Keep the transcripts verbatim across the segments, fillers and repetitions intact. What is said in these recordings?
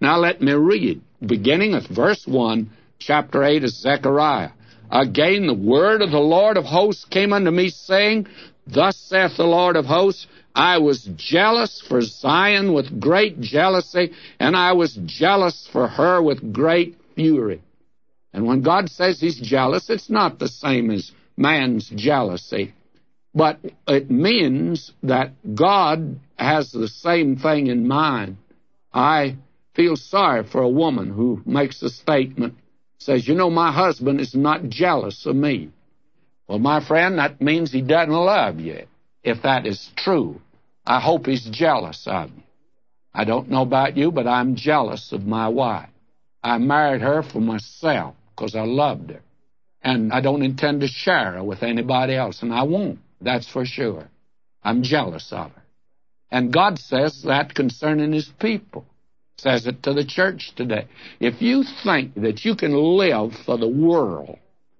Now let me read, beginning at verse one, chapter eight of Zechariah. Again the word of the Lord of hosts came unto me, saying, Thus saith the Lord of hosts, I was jealous for Zion with great jealousy, and I was jealous for her with great fury. And when God says he's jealous, it's not the same as man's jealousy. But it means that God has the same thing in mind. I feel sorry for a woman who makes a statement, says, you know, my husband is not jealous of me. Well, my friend, that means he doesn't love you, if that is true. I hope he's jealous of you. I don't know about you, but I'm jealous of my wife. I married her for myself because I loved her. And I don't intend to share her with anybody else, and I won't. That's for sure. I'm jealous of her. And God says that concerning his people. Says it to the church today. If you think that you can live for the world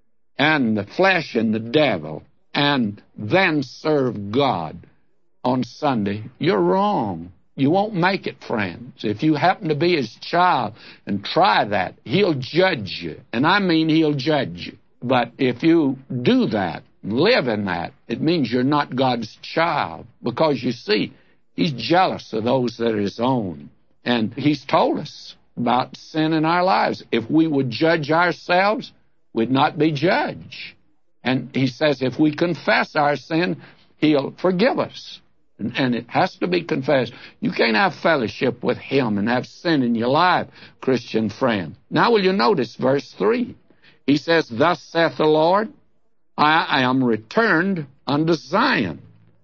and the flesh and the devil and then serve God on Sunday, you're wrong. You won't make it, friends. If you happen to be his child and try that, he'll judge you. And I mean he'll judge you. But if you do that, live in that, it means you're not God's child. Because you see, he's jealous of those that are his own. And he's told us about sin in our lives. If we would judge ourselves, we'd not be judged. And he says if we confess our sin, he'll forgive us. And, and it has to be confessed. You can't have fellowship with him and have sin in your life, Christian friend. Now will you notice verse three? He says, Thus saith the Lord, I, I am returned unto Zion,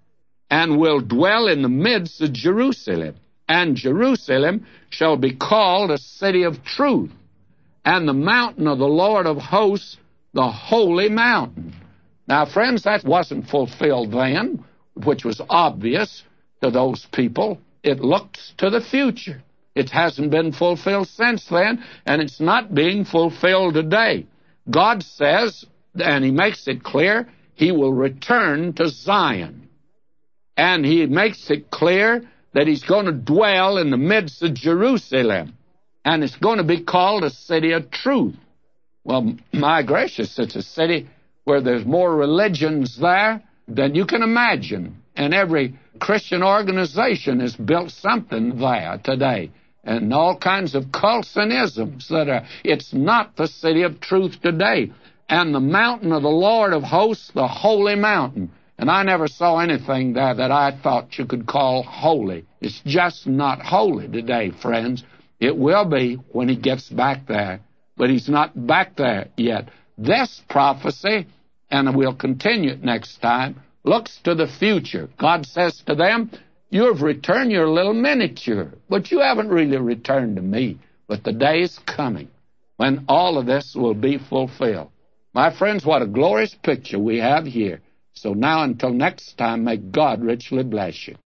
and will dwell in the midst of Jerusalem. And Jerusalem shall be called a city of truth, and the mountain of the Lord of hosts, the holy mountain. Now, friends, that wasn't fulfilled then, which was obvious to those people. It looks to the future. It hasn't been fulfilled since then, and it's not being fulfilled today. God says, and he makes it clear, he will return to Zion. And he makes it clear that he's going to dwell in the midst of Jerusalem. And it's going to be called a city of truth. Well, my gracious, it's a city where there's more religions there than you can imagine. And every Christian organization has built something there today. And all kinds of cults and isms that are. It's not the city of truth today. And the mountain of the Lord of hosts, the holy mountain. And I never saw anything there that I thought you could call holy. It's just not holy today, friends. It will be when he gets back there. But he's not back there yet. This prophecy, and we'll continue it next time, looks to the future. God says to them, you have returned your little miniature, but you haven't really returned to me. But the day is coming when all of this will be fulfilled. My friends, what a glorious picture we have here. So now until next time, may God richly bless you.